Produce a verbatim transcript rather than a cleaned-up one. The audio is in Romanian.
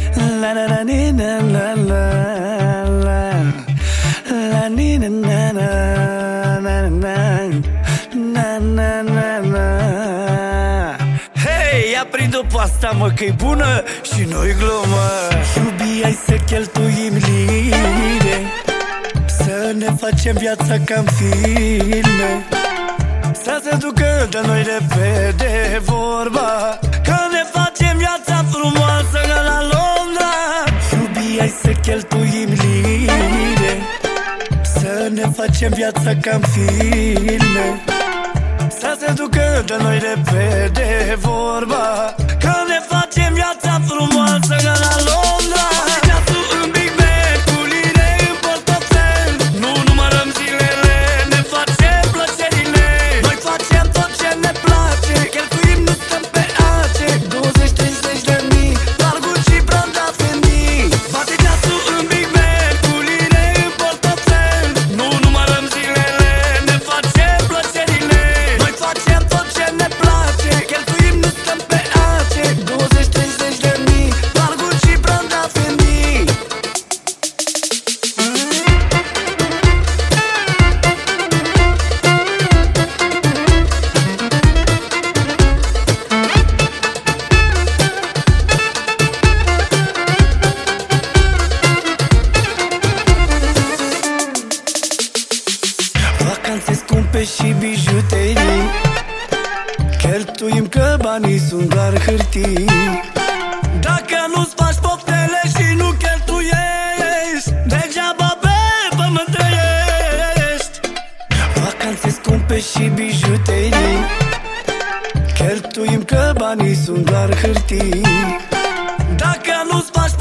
La la la ni na la la la la ni na na na na na na na na na. Hei, ia prind-o pe asta, mă, că-i bună și nu-i glumă. Iubi, hai să cheltuim lire, să ne facem viața ca-n filme, să se ducă de noi repede vorba că ne facem viața frumoasă ca la Londra. Iubi, hai să cheltuim lire, să ne facem viața ca-n filme, să se ducă de noi repede vorba că ne facem viața frumoasă ca la Londra. Vacanțe scumpe și bijuterii, cheltuim că banii sunt doar hârtii. Dacă nu-ți faci poftele și nu cheltuiești, degeaba pe pământ trăiești. Vacanțe scumpe și bijuterii, cheltuim că banii sunt doar hârtii. Dacă nu-ți faci